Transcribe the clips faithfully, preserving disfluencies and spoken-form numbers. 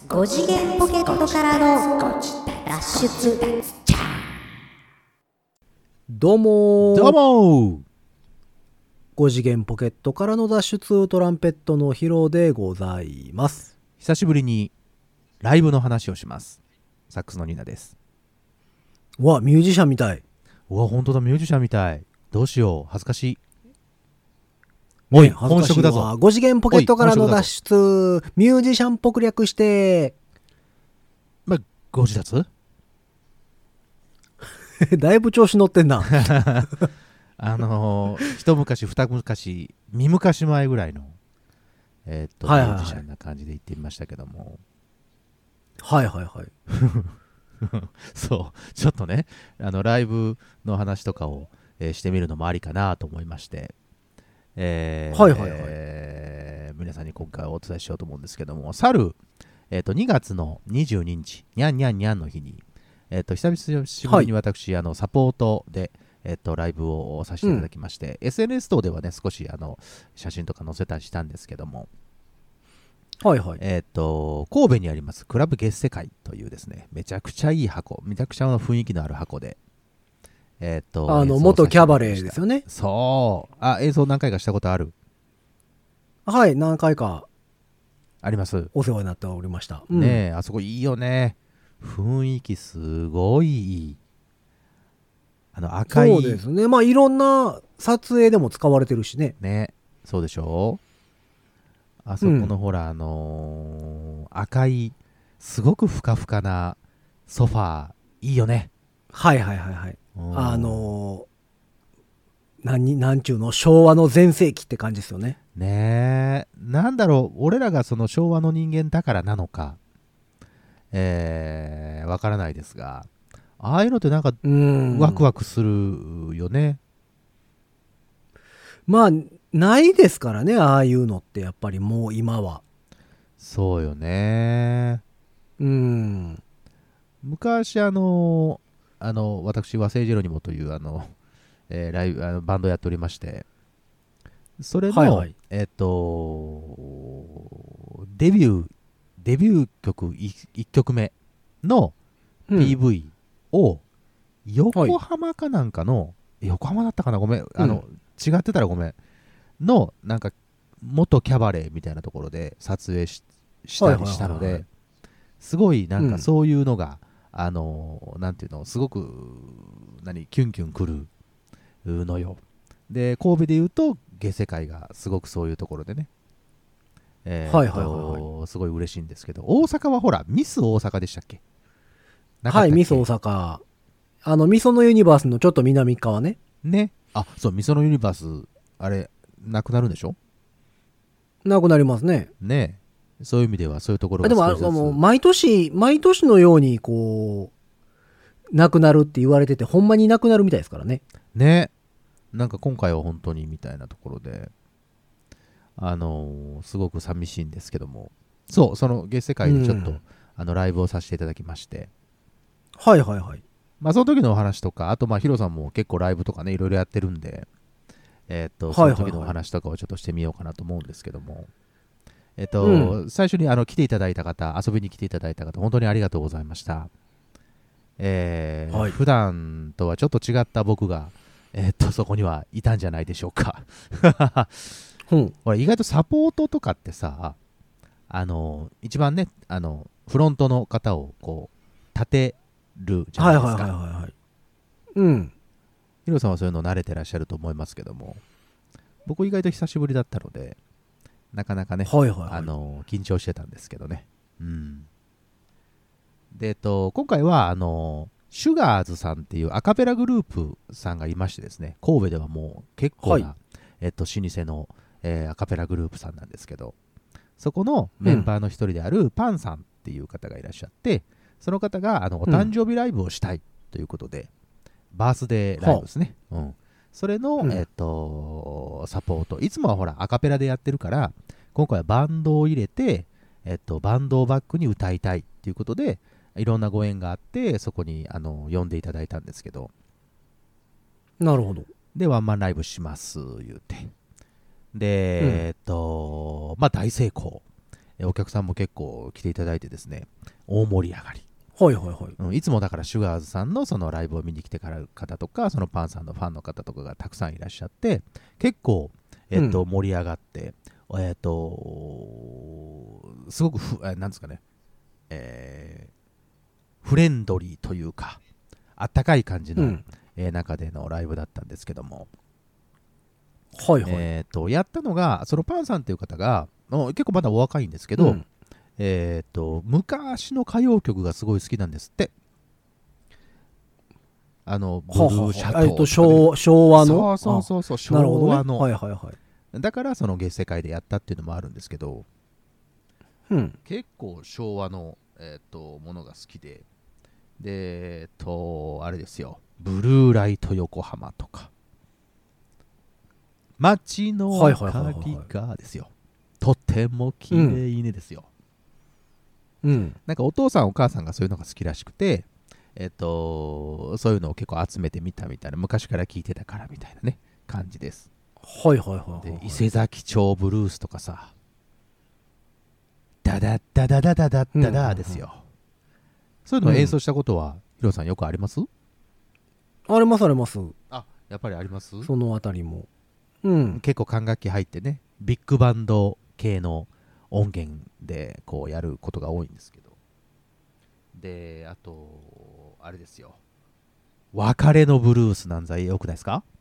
ご次元ポケットからの脱出。 どうもーどうもーご次元ポケットからの脱出、トランペットのヒロでございます。 久しぶりにライブの話をします。サックスのニーナです。 うわ、ミュージシャンみたい。 うわ、ほんとだ、ミュージシャンみたい。どうしよう、恥ずかしい。おい、 ね、恥ずかしいわ。 本職だぞ。 ご次元ポケットからの脱出、ミュージシャンっぽく略してま、ご自立だいぶ調子乗ってんなあのー、一昔二昔三昔前ぐらいのえー、っと、 はいはいはい、 ミュージシャンな感じで言ってみましたけども、 はいはいはいそうちょっとね、あのライブの話とかを、えー、してみるのもありかなと思いまして、えーはいはいはい、 えー、皆さんに今回お伝えしようと思うんですけども、去る、えー、とにがつのにじゅうににち、にゃんにゃんにゃんの日に、えー、と久しぶりに私、はい、あのサポートで、えー、とライブをさせていただきまして、うん、エスエヌエス 等ではね少しあの写真とか載せたりしたんですけども、 はいはい、 えー、と神戸にありますクラブ月世界というですね、めちゃくちゃいい箱、めちゃくちゃな雰囲気のある箱で、えー、とあの元キャバレーですよね。 そう、あ、演奏何回かしたことある？ はい、何回かあります。 お世話になっておりました、 うん、ねえ、あそこいいよね。雰囲気すごいいい。あの赤い、 そうですね、まあいろんな撮影でも使われてるしね。 ね、そうでしょう。あそこのほら、うん、あのー、赤いすごくふかふかなソファーいいよね。 はいはいはいはい。あのー、何なんちゅうの、昭和の全盛期って感じですよね。 ねえ、なんだろう、俺らがその昭和の人間だからなのか、えー、わからないですが、ああいうのってなんかワクワクするよね。 まあないですからね、ああいうのってやっぱりもう今は。 そうよね。 うん。 昔あのあの私和製ジェロニモというあの、えー、ライブあのバンドやっておりまして、それの、はいはい、えっ、ー、とデビューデビュー曲いっきょくめの ピーブイ を横浜かなんかの、はい、横浜だったかな、ごめん、あの、うん、違ってたらごめんのなんか元キャバレーみたいなところで撮影 し, したりしたので、はいはいはいはい、すごいなんかそういうのが、うん、あのなんていうの、すごく何キュンキュンくるのよ。で神戸でいうと下世界がすごくそういうところでね、えーはいはいはいはい、すごい嬉しいんですけど、大阪はほらミス大阪でしたっけ？ はい、ミス大阪、あのミソのユニバースのちょっと南側ね。 ね、あ、そう、ミソのユニバースあれなくなるんでしょ？ なくなりますね。 ね、そういう意味ではそういうところがでもあの毎年毎年のようにこうなくなるって言われてて、ほんまになくなるみたいですからね。 ね、なんか今回は本当にみたいなところで、あのー、すごく寂しいんですけども、そう、その月世界でちょっと、うん、あのライブをさせていただきまして、 はいはいはい、 まあその時のお話とか、あとまあヒロさんも結構ライブとかねいろいろやってるんで、えー、っとその時のお話とかをちょっとしてみようかなと思うんですけども、はいはいはい、えー、っと、うん、最初にあの来ていただいた方、遊びに来ていただいた方、本当にありがとうございました。えーはい、普段とはちょっと違った僕が、えー、っとそこにはいたんじゃないでしょうか。うん、ほら意外とサポートとかってさ、あの一番ね、あのフロントの方をこう立てるじゃないですか。はいはいはいはい。 うん。 ヒロさんはそういうの慣れてらっしゃると思いますけども、僕意外と久しぶりだったので、なかなかね、はいはいはい、あの緊張してたんですけどね。うん。で、えっと今回はあのシュガーズさんっていうアカペラグループさんがいましてですね、神戸ではもう結構な、はい、えっと老舗のえー、アカペラグループさんなんですけど、そこのメンバーの一人であるパンさんっていう方がいらっしゃって、うん、その方があのお誕生日ライブをしたいということで、うん、バースデーライブですね、うん、それの、うん、えー、とサポート、いつもはほらアカペラでやってるから、今回はバンドを入れて、えー、とバンドをバックに歌いたいということで、いろんなご縁があってそこにあの呼んでいただいたんですけど、 なるほど。 でワンマンライブします言うて、で、うん、えっとまあ大成功、 お客さんも結構来ていただいてですね、大盛り上がり。 はいはいはい。 うん、いつもだからシュガーズさんのそのライブを見に来てから方とか、そのパンさんのファンの方とかがたくさんいらっしゃって、結構、えっと、盛り上がって、えっと、すごくふ、なんですかね、えー、フレンドリーというか、あったかい感じの、うんえー、中でのライブだったんですけども、 はいはい。 えっと、やったのが、そのパンさんという方が、結構まだお若いんですけど、うんえー、と昔の歌謡曲がすごい好きなんですって。あのブルーシャトーとか、ね、 ははは昭, 昭和のそうそうそうそう昭和の、 ねはいはいはい、 だからその月世界でやったっていうのもあるんですけど、 うん、 結構昭和の、えー、とものが好きででえっとあれですよ、ブルーライト横浜とか街の明かりがですよ、とても綺麗ねですよ、 うん、 なんかお父さんお母さんがそういうのが好きらしくて、えっと、そういうのを結構集めてみたみたいな、昔から聞いてたからみたいなね感じです。 はいはいはいはい、 で伊勢崎町ブルースとかさ、ダダッダダダダダッダダですよ、うんうんうん、そういうのを演奏したことは、うん、ヒロさんよくあります？ ありますあります。 あ、やっぱりあります？ そのあたりも、うん、 結構管楽器入ってね、ビッグバンド系の音源でこうやることが多いんですけど、であとあれですよ、別れのブルースなんざよくないですか？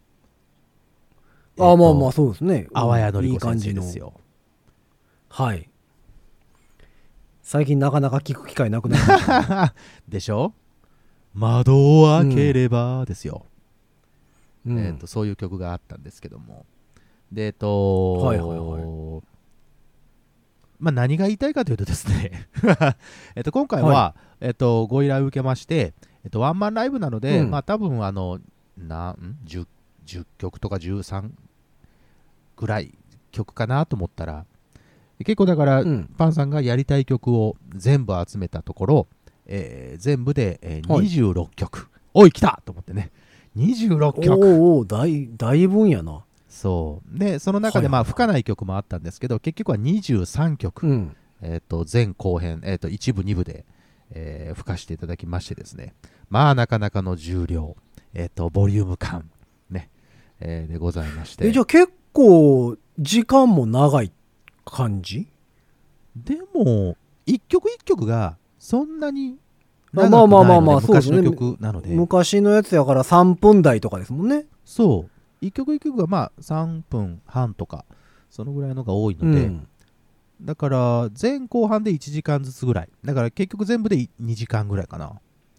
あ、えー、まあまあそうですね。 淡谷のり子先生ですよ。 はい。最近なかなか聞く機会なくなりましたね。 でしょ？窓を開ければですよ。うん、えーと、そういう曲があったんですけども、でえっと、はいはいはい、まあ、何が言いたいかというとですねえっと今回は、はい、えっと、ご依頼を受けまして、えっと、ワンマンライブなので、うん、まあ多分あのな 10, 10曲とかじゅうさんぐらい曲かなと思ったら、結構だから、うん、パンさんがやりたい曲を全部集めたところ、えー、全部で、えー、にじゅうろっきょく、はい、おい来たと思ってね、にじゅうろっきょく、 おお大大分やな。 そうでその中でまあ吹かない曲もあったんですけど、結局はにじゅうさんきょく、うん、えー、と前後編、えー、と一部二部で、えー、吹かしていただきましてですね、まあなかなかの重量、えー、とボリューム感、ねえー、でございまして、 えじゃあ結構時間も長い感じ？ でも一曲一曲がそんなに長くないので、まあまあまあまあ昔の曲なので、 昔のやつやからさんぷん台とかですもんね。 そう一曲一曲がまあさんぷんはんとかそのぐらいのが多いので、うん、だから前後半でいちじかんずつぐらいだから、結局全部でにじかんぐらいかな。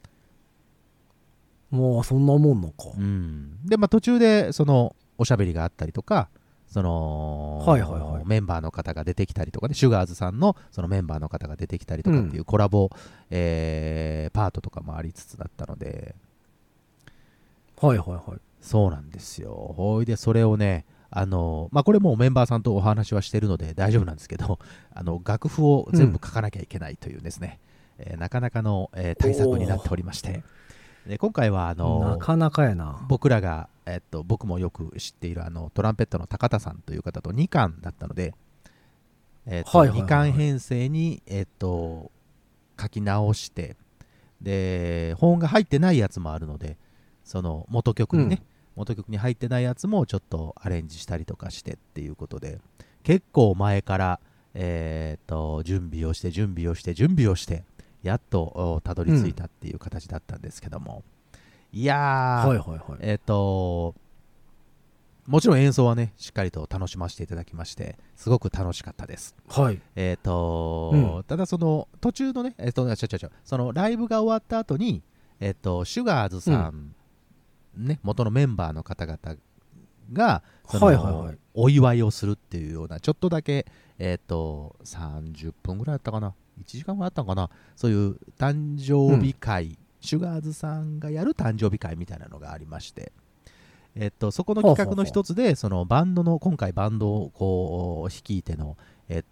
もうそんなもんのか、 うん、でまあ途中でそのおしゃべりがあったりとか、その、はいはいはい、メンバーの方が出てきたりとかね、シュガーズさんのそのメンバーの方が出てきたりとかっていうコラボ、うんえー、パートとかもありつつだったので、 はいはいはい、 そうなんですよ。ほいでそれをね、あのまあ、これもうメンバーさんとお話はしてるので大丈夫なんですけど、あの楽譜を全部書かなきゃいけないというですね、うんえー、なかなかの、えー、対策になっておりまして、で今回はあのなかなかやな、 僕らが、えっと、僕もよく知っているあのトランペットの高田さんという方とにかんだったので、えっとはいはいはいはい、にかん編成に、えっと、書き直して、で本が入ってないやつもあるので、その元曲にね、うん、元曲に入ってないやつもちょっとアレンジしたりとかしてっていうことで、結構前から、えー、と準備をして準備をして準備をしてやっとたどり着いたっていう形だったんですけども、うん、いやー、はいはいはい、えっ、ー、ともちろん演奏はねしっかりと楽しませていただきまして、すごく楽しかったです。 はい。 えっ、ー、と、うん、ただその途中のね、えっ、ー、とちょちょちょそのライブが終わった後に、えっ、ー、とシュガーズさん、うんね、元のメンバーの方々がその、はいはいはい、お祝いをするっていうような、ちょっとだけ、えー、とさんじゅっぷんぐらいあったかな、いちじかんぐらいあったのかな、そういう誕生日会、うん、シュガーズさんがやる誕生日会みたいなのがありまして、えー、とそこの企画の一つで、そのバンドの今回バンドをこう率いての、えー、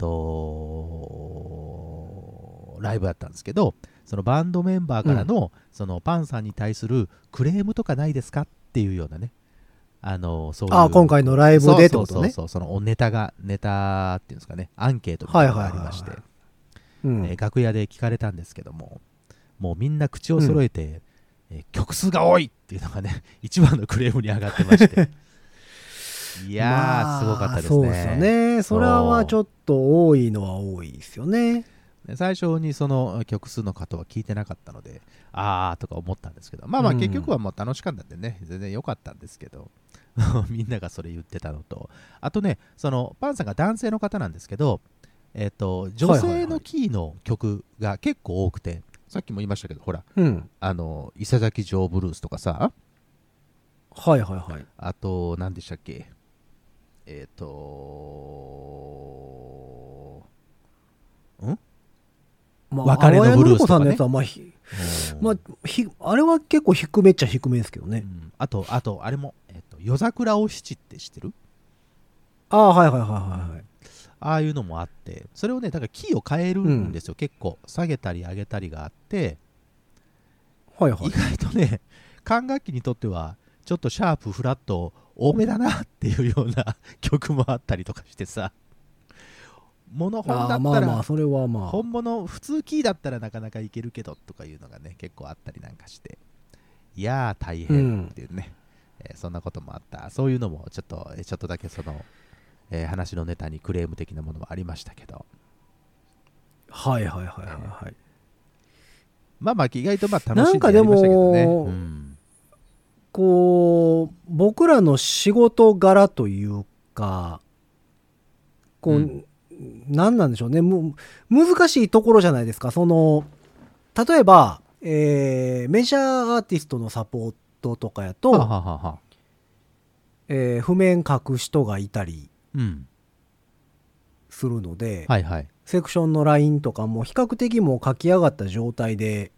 とライブだったんですけど、そのバンドメンバーからの、うん、そのパンさんに対するクレームとかないですかっていうようなね、 あのそういうあ今回のライブでってことね。 そうそうそうそう、そのネタがネタっていうんですかね、アンケートみたいなのがありまして、楽屋で聞かれたんですけども、もうみんな口を揃えて、うんえー、曲数が多いっていうのがね一番のクレームに上がってましていやー、まあ、すごかったですね。 そうですよね。それはまあちょっと多いのは多いですよね。 最初にその曲数の方は聞いてなかったので、あーとか思ったんですけど、まあまあ結局はもう楽しかったんでね、うん、全然良かったんですけどみんながそれ言ってたのと、あとね、そのパンさんが男性の方なんですけど、えーと、女性のキーの曲が結構多くて、はいはいはい、さっきも言いましたけど、ほら、うん、あの伊勢崎城ブルースとかさ、 はいはいはい、 あと何でしたっけ、えっ、ー、とんまあ、別れのブルースとかね。 さんのやつはまあ、まあ、ひあれは結構低めっちゃ低めですけどね。うん、 あと、あと、あれも、えーと、夜桜お七って知ってる？ ああ、はいはいはいはいはい。 ああいうのもあって、それをね、だからキーを変えるんですよ、うん、結構。下げたり上げたりがあって、はいはい、意外とね、管楽器にとっては、ちょっとシャープ、フラット、多めだなっていうような曲もあったりとかしてさ、モノ本だったら、まあまあそれはまあ本物普通キーだったらなかなかいけるけどとかいうのがね結構あったりなんかして、いやー大変っていうね、うんえー、そんなこともあった。そういうのもちょっとちょっとだけその、えー、話のネタにクレーム的なものもありましたけど、 はいはいはいはいはい、えー、 まあまあ意外とまあ楽しんでやりましたけどね。うん、 こう僕らの仕事柄というかこう、うん何なんでしょうね。む難しいところじゃないですか。その例えば、えー、メジャーアーティストのサポートとかやと、ははははえー、譜面書く人がいたりするので、うんはいはい、セクションのラインとかも比較的もう書き上がった状態で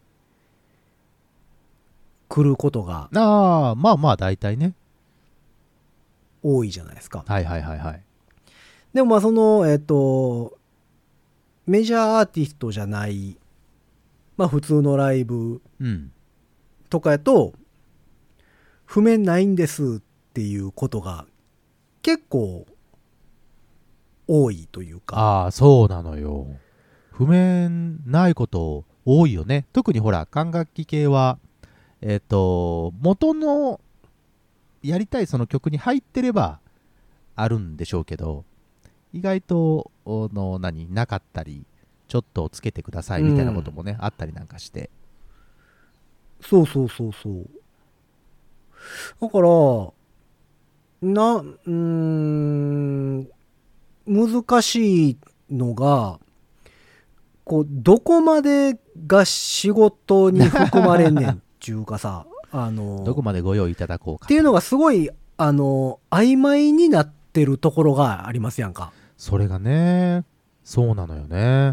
来ることがあまあまあ大体ね多いじゃないですか。 はいはいはいはい。 でもまあそのえっとメジャーアーティストじゃないまあ普通のライブとかやと、うん、譜面ないんですっていうことが結構多いというか。 ああそうなのよ。譜面ないこと多いよね。特にほら管楽器系はえっと元のやりたいその曲に入ってればあるんでしょうけど、意外との何なかったりちょっとつけてくださいみたいなこともね、うん、あったりなんかして、 そうそうそうそうだからなうーん難しいのがこうどこまでが仕事に含まれんねんっていうかさあのどこまでご用意いただこうかっていうのがすごいあの曖昧になってるところがありますやんか。 それがねそうなのよね。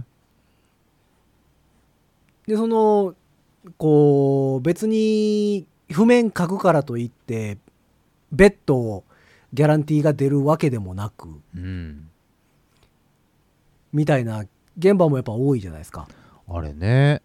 でそのこう別に譜面書くからといって別途ギャランティーが出るわけでもなく、うん、みたいな現場もやっぱ多いじゃないですか。 あれね。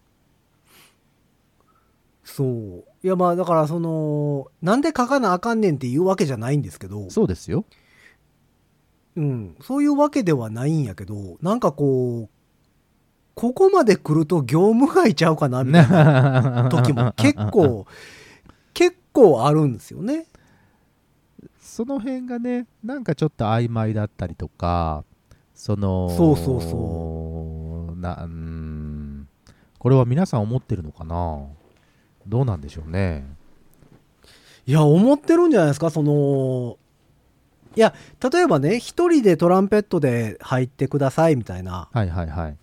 そういやまあだからそのなんで書かなあかんねんっていうわけじゃないんですけど。 そうですよ。 うん、そういうわけではないんやけど、なんかこうここまで来ると業務外ちゃうかなみたいな時も結構結構あるんですよね。 その辺がねなんかちょっと曖昧だったりとか、そのそうそうそうなうんこれは皆さん思ってるのかな、どうなんでしょうね。 いや思ってるんじゃないですか。そのいや例えばね一人でトランペットで入ってくださいみたいな、 はいはいはい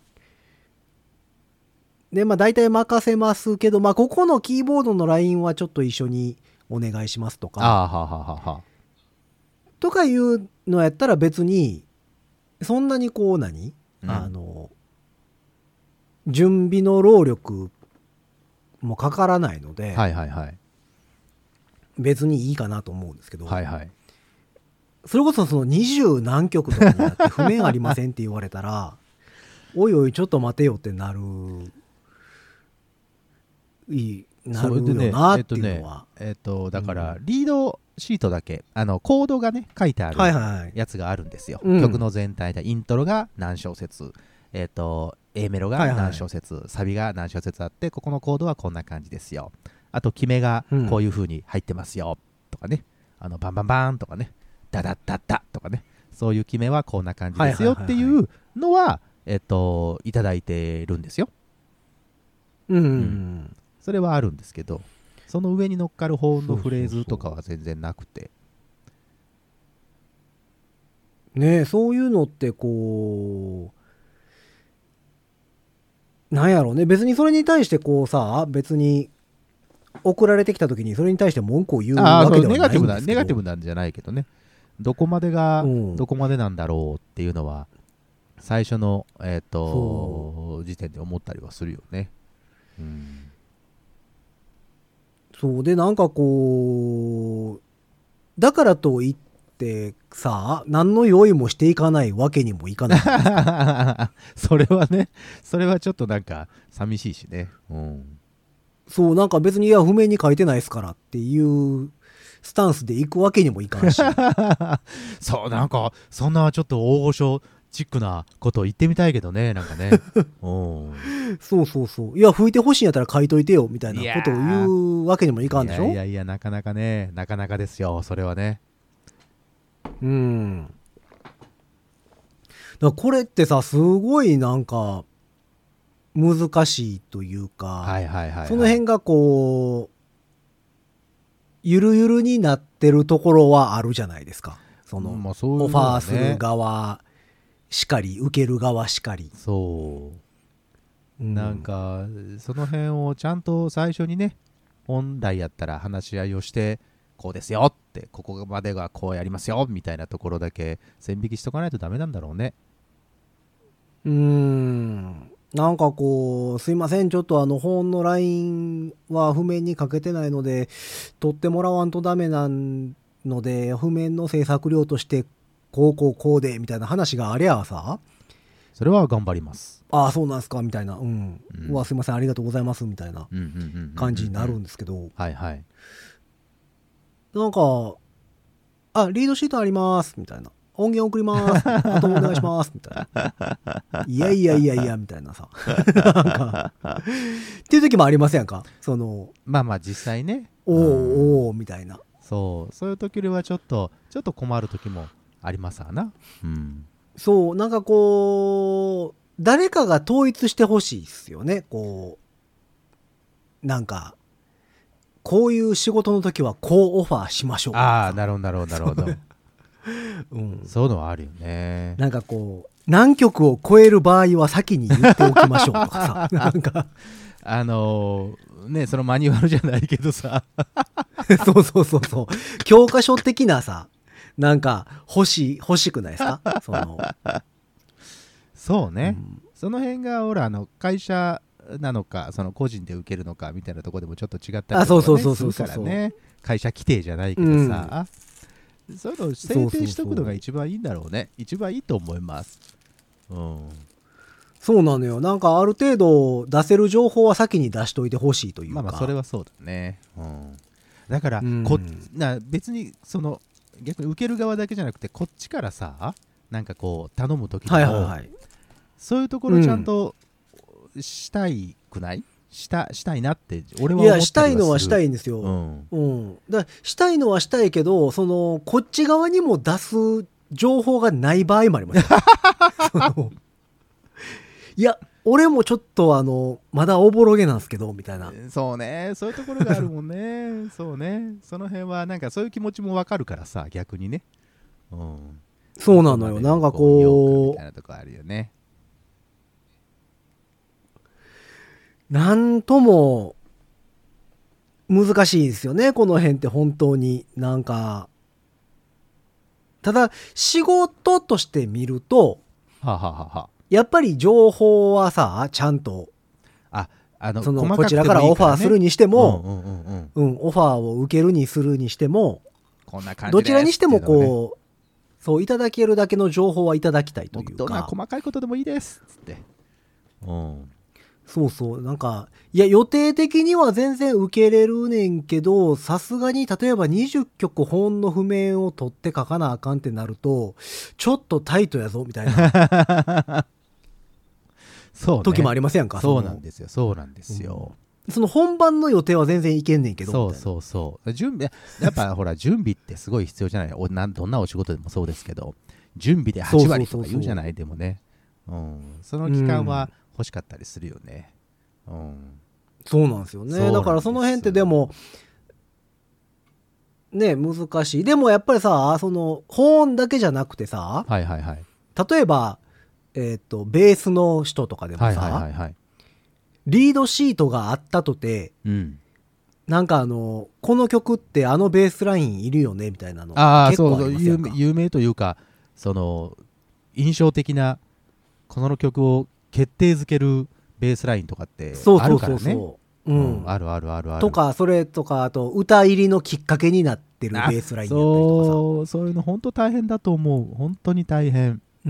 でまあ大体任せますけど、まあここのキーボードのラインはちょっと一緒にお願いしますとか、 あーははははとかいうのやったら別にそんなにこう何、うん、あの準備の労力もかからないので、 はいはいはい、 別にいいかなと思うんですけど、 はいはい、 それこそその二十何曲とかになって譜面ありませんって言われたらおいおいちょっと待てよってなるいいなるよなっていうのは、 えっとね、えっとだからリードシートだけあのコードがね書いてあるやつがあるんですよ、はいはいはい、曲の全体でイントロが何小節、えーと A メロが何小節、はいはい、サビが何小節あってここのコードはこんな感じですよ、あと決めがこういう風に入ってますよ、うん、とかね、あのバンバンバーンとかね、ダダッダッダとかね、そういう決めはこんな感じですよっていうのは、えっといただいてるんですよ、うん、うん、それはあるんですけど、その上に乗っかる保音のフレーズとかは全然なくて、 ねえ、そういうのってこうなんやろうね、別にそれに対してこうさ、別に送られてきた時にそれに対して文句を言うわけではないんですけど、ネガティブなネガティブなんじゃないけどね、どこまでがどこまでなんだろうっていうのは最初のえっと時点で思ったりはするよね。うん、 そうで、なんかこうだからといってさ、何の用意もしていかないわけにもいかないそれはね、それはちょっとなんか寂しいしね、うん、 そう、なんか別にいや譜面に書いてないですからっていうスタンスで行くわけにもいかんしそう、なんかそんなちょっと大御所チックなことを言ってみたいけどね、なんかねうんそうそうそう、いや吹いてほしいんやったら書いといてよみたいなことを言うわけにもいかんでしょ。 いやいやいや、なかなかね、なかなかですよ、それはね。 うん。だからこれってさ、すごいなんか難しいというか、 はいはいはいはい、 その辺がこうゆるゆるになってるところはあるじゃないですか。その、まあそういうのね、オファーする側しかり受ける側しかり、 そう、うん、なんかその辺をちゃんと最初にね、本来やったら話し合いをしてこうですよって、ここまでがこうやりますよみたいなところだけ線引きしとかないとダメなんだろうね。 うーん、なんかこうすいません、ちょっとあの本のラインは譜面にかけてないので取ってもらわんとダメなので、譜面の制作料としてこうこうこうでみたいな話がありゃさ、 それは頑張ります、 ああそうなんすかみたいな、うん、うん、うわすいませんありがとうございますみたいな感じになるんですけど、 はいはい、 なんかあリードシートありますみたいな、音源送りますあとお願いしますみたいな、いやいやいやいやみたいなさなんかっていう時もありませんか、そのまあまあ実際ね、 おーおーみたいな、 そうそういう時ではちょっとちょっと困る時もありますわな、うん、 そう、なんかこう誰かが統一してほしいですよね。こうなんかこういう仕事の時はこうオファーしましょう。 ああ、なるほどなるほどなるほどうん、 そういうのはあるよね。 なんかこう何曲を超える場合は先に言っておきましょうとかさなんかあのー、ね、そのマニュアルじゃないけどさそうそうそうそう、教科書的なさ、なんか欲しい欲しくないですかそのそうね、うん、その辺がほらあの会社なのかその個人で受けるのかみたいなところでもちょっと違ったりとかするからね、会社規定じゃないけどさ、うん、そういうのを制定しとくのが一番いいんだろうね。そうそうそう、一番いいと思います、うん、 そうなのよ。なんかある程度出せる情報は先に出しといてほしいというか、 まあまあそれはそうだね、うん、だからこ、うん、な別にその逆に受ける側だけじゃなくてこっちからさ、なんかこう頼む時でも、はいはいはい、そういうところちゃんとしたいくない、うん、したしたいなって俺は思ったりはする。いやしたいのはしたいんですよ、うんうん、だしたいのはしたいけど、そのこっち側にも出す情報がない場合もありますいや俺もちょっとあのまだおぼろげなんですけどみたいな、 そうね、そういうところがあるもんねそうね、その辺はなんかそういう気持ちもわかるからさ、逆にね、うん、 そうなのよ。なんかこうみたいなとこあるよね。なんとも難しいですよねこの辺って本当に。なんかただ仕事として見ると、ははははやっぱり情報はさちゃんとああのそのこちらからオファーするにしても、うんうんうんうん、オファーを受けるにするにしても、 こんな感じどちらにしてもこうそういただけるだけの情報はいただきたいというか、 どんな細かいことでもいいですっつって、うん、 そうそう。なんか、いや、予定的には全然受けれるねんけど、さすがに例えばにじゅっきょく本の譜面を取って書かなあかんってなると、ちょっとタイトやぞ、みたいな。そうね。時もありませんか？ そうなんですよ。そうなんですよ。 うん、その本番の予定は全然いけんねんけど。 そうそうそう。準備、やっぱほら、準備ってすごい必要じゃない。おなどんなお仕事でもそうですけど、準備ではち割とか言うじゃない、でもね。うん。その期間は欲しかったりするよね。うん。 そうなんですよね。だからその辺ってでも、ね、難しい。でもやっぱりさ、その本だけじゃなくてさ、 はいはいはい。 例えば、えっと、ベースの人とかでもさ、はいはいはいはい、リードシートがあったとて、うん、なんかあの、この曲ってあのベースラインいるよねみたいなの結構ありませんか？ そうそう、有名というか、その、印象的な、この曲を決定づけるベースラインとかってあるからね。そうそうそうそう。うん、うん、あるあるあるある。 とか、それとか、あと、歌入りのきっかけになってるベースラインやったりとかさ。 そう、そういうの本当大変だと思う。本当に大変。 うん。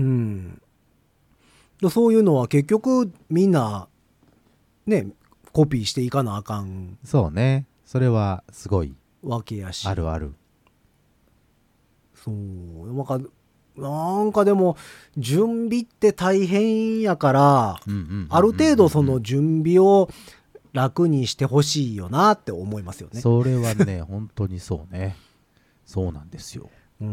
そういうのは結局みんなねコピーしていかなあかん。 そうね。それはすごいわけやし。 あるある。 そうなんかなんかでも準備って大変やから、ある程度その準備を楽にしてほしいよなって思いますよね。 それはね本当にそうね。そうなんですよ。うん、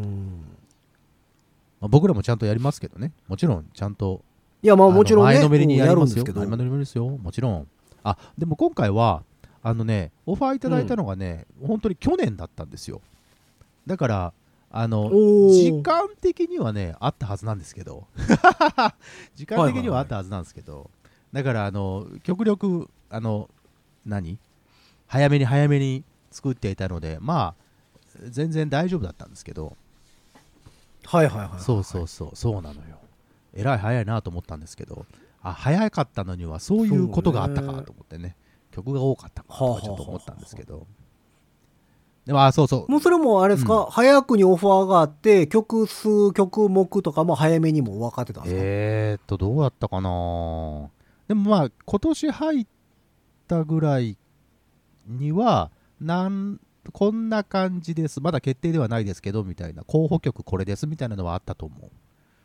まあ、僕らもちゃんとやりますけどね。もちろんちゃんと。 いやまあもちろんね、 前のめりにやるんですけど、前のめりですよ、もちろん。あ、でも今回はあのねオファーいただいたのがね、うん、本当に去年だったんですよ。だからあの時間的にはねあったはずなんですけど、時間的にはあったはずなんですけど、はいはいはい、だからあの極力あの何早めに早めに作っていたので、まあ全然大丈夫だったんですけど、 はいはいはい、はい、 そうそうそうそうなのよ。えらい早いなと思ったんですけど、あ早かったのにはそういうことがあったかと思ってね、曲が多かったかとかちょっと思ったんですけど、はあはあはあ、でもあそうそうもうそれもあれですか、うん、早くにオファーがあって曲数曲目とかも早めにも分かってたんですか？ えーっとどうやったかな。でもまあ今年入ったぐらいにはなんこんな感じです、まだ決定ではないですけどみたいな、候補曲これですみたいなのはあったと思う。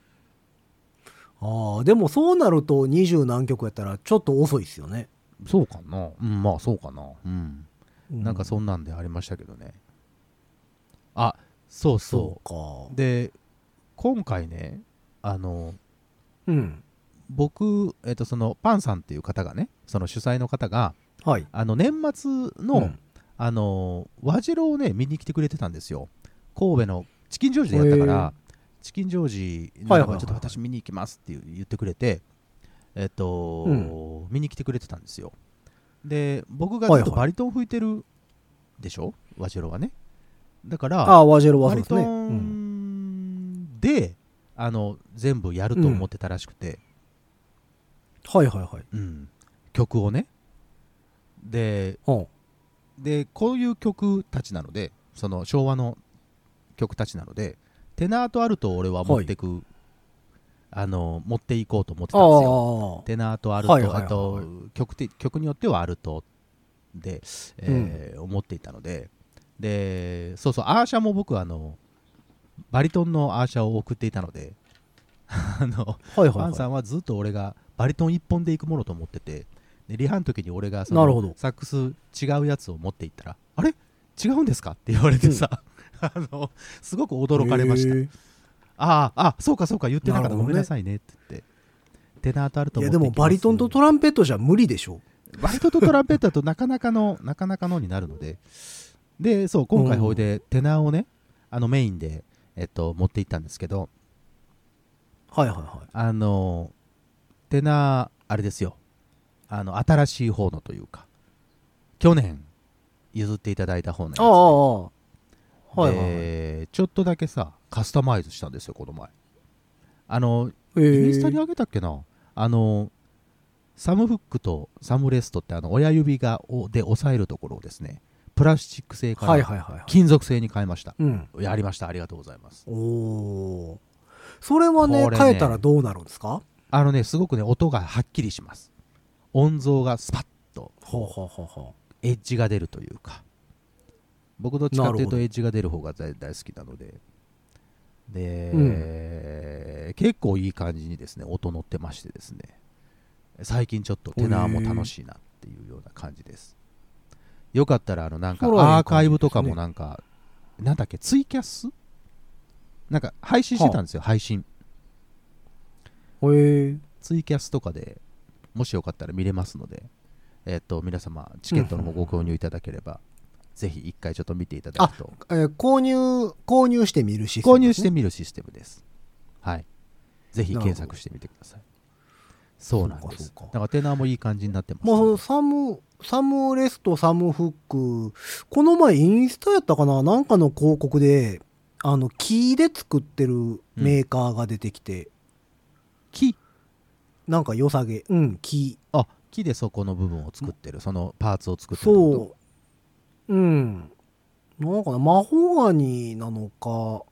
ああでもそうなると二十何曲やったらちょっと遅いですよね。 そうかな、うんまあそうかな、うん、うん、なんかそんなんでありましたけどね。あそうそうそうか。 で今回ねあの、 うん、 僕、えー、とそのパンさんっていう方がね、その主催の方が、はい、あの年末の、うん、あの和白をね見に来てくれてたんですよ。神戸のチキンジョージでやったから、チキンジョージのちょっと私見に行きますって言ってくれて、えっと、うん、見に来てくれてたんですよ。で僕がずっとバリトン吹いてるでしょ、和白はね。だからあ和白はバリトンであの全部やると思ってたらしくて、 うん、はいはいはい、 うん、曲をね。で、はあ、でこういう曲たちなので、その昭和の曲たちなのでテナーとアルトを俺は持ってく、はい、あの持っていこうと思ってたんですよ。テナーとアルト、はいはいはいはい、あと 曲, 曲によってはアルトで、えーうん、思っていたので、でそうそうアーシャも僕はあのバリトンのアーシャを送っていたのであの、はいはいはい、ファンさんはずっと俺がバリトン一本でいくものと思ってて、でリハの時に俺がそのサックス違うやつを持っていったら、あれ違うんですかって言われてさ、うん、あのすごく驚かれました。あああそうかそうか言ってなかった、ね、ごめんなさいねって言ってテナーとアルト持っていきます。いやでもバリトンとトランペットじゃ無理でしょ。 バリトンとトランペットだとなかなかのなかなかのになるので、でそう今回ほいでテナーをねあのメインで、えっと、持っていったんですけど、 はいはいはい、 あのテナーあれですよ、あの新しい方のというか去年譲っていただいた方のやつで、ああ、はいはいはい、ちょっとだけさカスタマイズしたんですよこの前。あの、えー、インスタにあげたっけな、あのサムフックとサムレストってあの親指がで押さえるところをですねプラスチック製から金属製に変えました、はいはいはいはい、やりました、ありがとうございます。 おー、それは ね, ね変えたらどうなるんですか？ あのねすごくね音がはっきりします。 音像がスパッとほうほうほうほエッジが出るというか、僕どっちかっていうとなるほどエッジが出る方が大大好きなので、で、 うん結構いい感じにですね音乗ってましてですね、最近ちょっとテナーも楽しいなっていうような感じです。よかったらあのなんかそれはいいアーカイブとか感じですねもなんかなんだっけツイキャスなんか配信してたんですよ、配信へえ。 ツイキャスとかでもしよかったら見れますので、えっと皆様チケットの方ご購入いただければ、ぜひ一回ちょっと見ていただくと、 えー購入購入してみるシステム購ですね、 入してみるシステムです。はい。ぜひ検索してみてください。そうなんです。 そうかそうかだからテナーもいい感じになってます、 まあ、そのサムサムレストサムフック、この前インスタやったかな、なんかの広告であの木で作ってるメーカーが出てきて、 木なんか良さげ、うん木、 あ木でそこの部分を作ってる、そのパーツを作ってるってこそう、うんなんかなマホガニーなのか、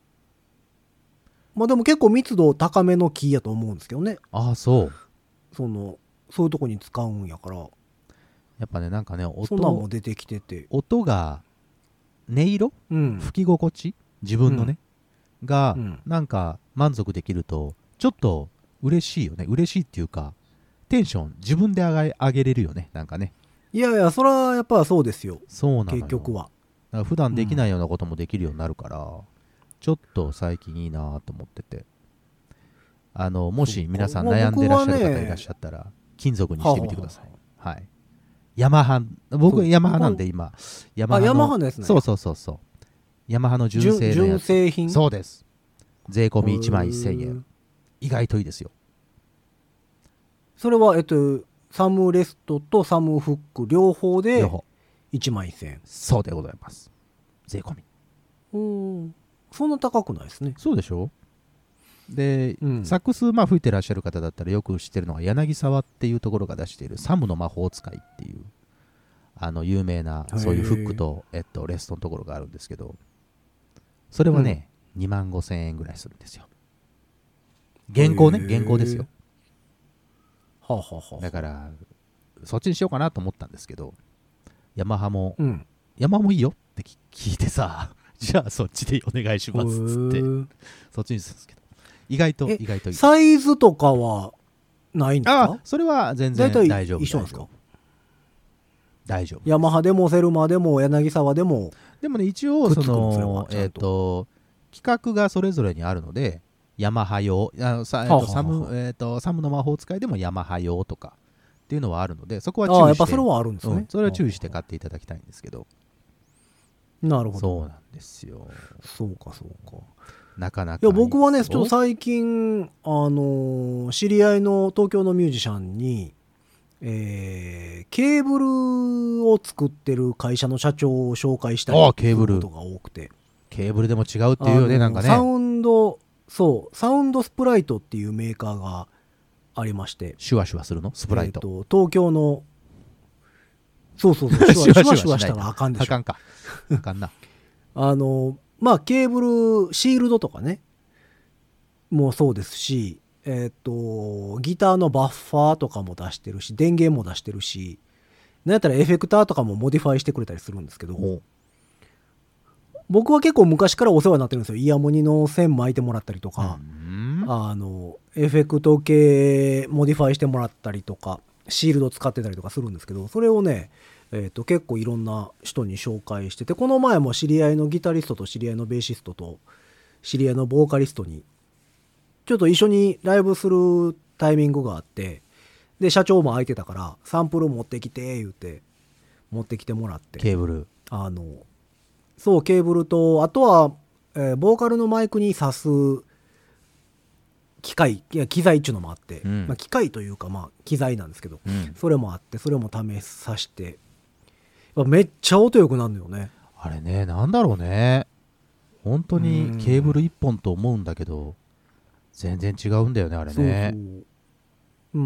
まあでも結構密度高めの木やと思うんですけどね、 と。ああそう。 そのそういうとこに使うんやから、 やっぱねなんかねそんなんも音出てきてて、 音が音色うん吹き心地自分のね、がうんなんか満足できるとちょっと嬉しいよね。嬉しいっていうかテンション自分で上げ上げれるよね。なんかね。 いやいや、それはやっぱそうですよ、 そうなのよ。 結局は。 だから普段できないようなこともできるようになるから、ちょっと最近いいなと思ってて、あのもし皆さん悩んでらっしゃる方いらっしゃったら金属にしてみてください。はい。ヤマハ、僕ヤマハなんで今ヤマハの、 あヤマハですね。 そうそうそうそうヤマハの純正のや純つ、 正品。 そうです。税込みいちまんせんえん。意外といいですよ。 それはえっとサムレストとサムフック両方で両方いちまんせんえん。 そうでございます。税込み。 うん、そんな高くないですね。 そうでしょ。で、 うん、 サックスまあ吹いてらっしゃる方だったらよく知ってるのが柳沢っていうところが出しているサムの魔法使いっていうあの有名なそういうフックと、えっと、レストのところがあるんですけど、それはね、うん、にまんごせんえんぐらいするんですよ。現行ね、現行ですよ。 はあ、はあはあ、 だからそっちにしようかなと思ったんですけど、ヤマハも、 うん、 ヤマハもいいよって聞いてさじゃあそっちでお願いしますっつってそっちにするんですけど、意外と意外といい。 サイズとかはないんですか？ あ、それは全然大丈夫。 一緒なんですか？ 大丈夫。 ヤマハでもセルマでも柳沢でも。 でもね一応そのえっと規格がそれぞれにあるので、ヤマハ用、あさ、えーとサムえーとサムの魔法使いでもヤマハ用とかっていうのはあるので、そこは注意して、 あ、やっぱそれはあるんですね。うん、 それは注意して買っていただきたいんですけど。 なるほど。 そうなんですよ。 そうかそうか。 なかなかいや僕はねちょっと最近あのー、知り合いの東京のミュージシャンに、えー、ケーブルを作ってる会社の社長を紹介したりすることが多くて、 ケーブルでも違うっていうよね、なんかね。 サウンドそうサウンドスプライトっていうメーカーがありまして、 シュワシュワするのスプライト、 えーと東京のそうそうそうシュワシュワシュワしたらあかんでしょ。 あかんかあかんなあのまあケーブルシールドとかねもうそうですし、えっとギターのバッファーとかも出してるし、電源も出してるし、なんやったらエフェクターとかもモディファイしてくれたりするんですけど、僕は結構昔からお世話になってるんですよ。イヤモニの線巻いてもらったりとか、あのエフェクト系モディファイしてもらったりとか、シールド使ってたりとかするんですけど、それをね、えー、と結構いろんな人に紹介してて、この前も知り合いのギタリストと知り合いのベーシストと知り合いのボーカリストにちょっと一緒にライブするタイミングがあって、で社長も空いてたからサンプル持ってきて言うて持ってきてもらって、 ケーブル、 あのそうケーブルと、あとは、えー、ボーカルのマイクに挿す機械、いや機材っていうのもあって、うん、まあ、機械というかまあ機材なんですけど、うん、それもあって、それも試させて、めっちゃ音良くなるのよね。 あれね、なんだろうね、本当にケーブル一本と思うんだけど全然違うんだよね、あれね。 そうそう、うん、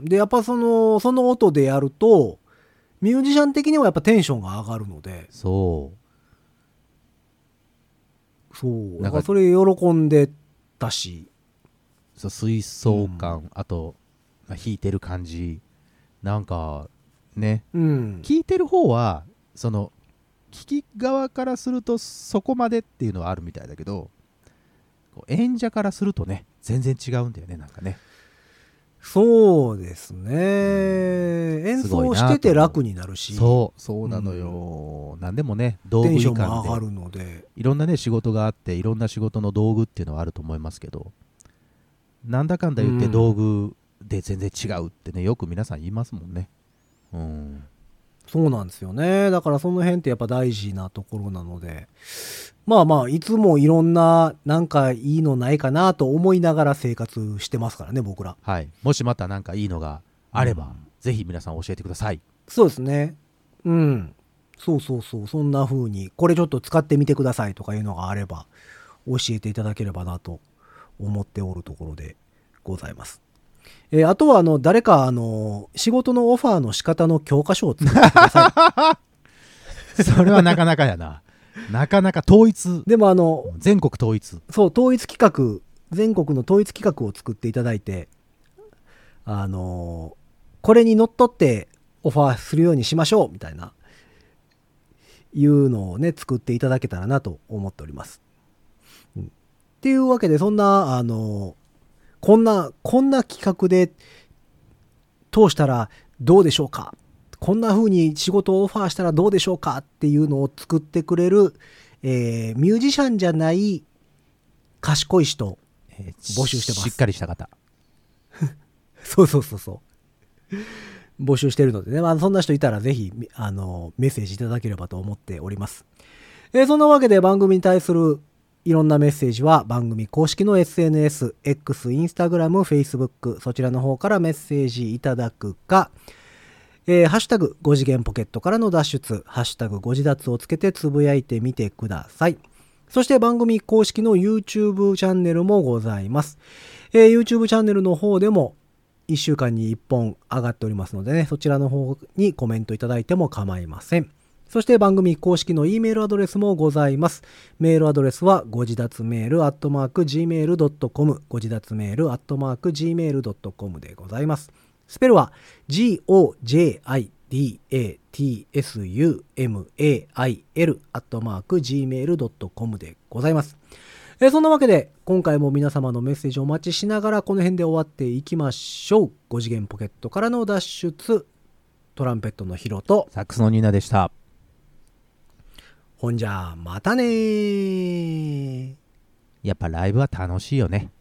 でやっぱそのその音でやるとミュージシャン的にはやっぱテンションが上がるので、 そうそうだからそれ喜んでたし、 そう、水槽感、うん、あと弾いてる感じなんかね、 うん、 聞いてる方はその聞き側からするとそこまでっていうのはあるみたいだけど、演者からするとね全然違うんだよね、なんかね。 そうですね、うん、演奏してて楽になるし、 そうそうなのよ、うん、なんでもね道具以下でテンションも上がるので、いろんなね仕事があっていろんな仕事の道具っていうのはあると思いますけど、なんだかんだ言って道具で全然違うってねよく皆さん言いますもんね。うん、 そうなんですよね。だからその辺ってやっぱ大事なところなので、まあまあいつもいろんななんかいいのないかなと思いながら生活してますからね、僕ら。 はい。もしまたなんかいいのがあれば、うん、ぜひ皆さん教えてください。 そうですね。うん。そうそうそう。そんな風にこれちょっと使ってみてくださいとかいうのがあれば教えていただければなと思っておるところでございます。えー、あとはあの誰かあの仕事のオファーの仕方の教科書を作ってください。それはなかなかやな。なかなか統一。 でもあの全国統一。 そう統一企画、全国の統一企画を作っていただいて、あのこれにのっとってオファーするようにしましょうみたいないうのをね作っていただけたらなと思っております。うん、っていうわけでそんなあのこんなこんな企画で通したらどうでしょうか、こんな風に仕事をオファーしたらどうでしょうかっていうのを作ってくれる、えー、ミュージシャンじゃない賢い人募集してます。 しっかりした方。 そうそうそうそう募集してるのでね、まあ、そんな人いたらぜひあのメッセージいただければと思っております。えー、そんなわけで番組に対するいろんなメッセージは番組公式の エスエヌエス、X、Instagram、Facebook そちらの方からメッセージいただくか、えー、ハッシュタグご次元ポケットからの脱出、ハッシュタグご自立をつけてつぶやいてみてください。そして番組公式の YouTube チャンネルもございます。えー、YouTube チャンネルの方でもいっしゅうかんにいっぽん上がっておりますのでね、そちらの方にコメントいただいても構いません。そして番組公式の E メールアドレスもございます。メールアドレスはご自立メールアットマーク ジーメールドットコム、 ご自立メールアットマーク ジーメールドットコム でございます。スペルは ジーオージェーアイディーエーティーエスユーエムエーアイエル アットマーク ジーメールドットコム でございます。えー、そんなわけで今回も皆様のメッセージをお待ちしながらこの辺で終わっていきましょう。ご次元ポケットからの脱出、トランペットのヒロとサックスのニーナでした。 ほんじゃまたねー。 やっぱライブは楽しいよね。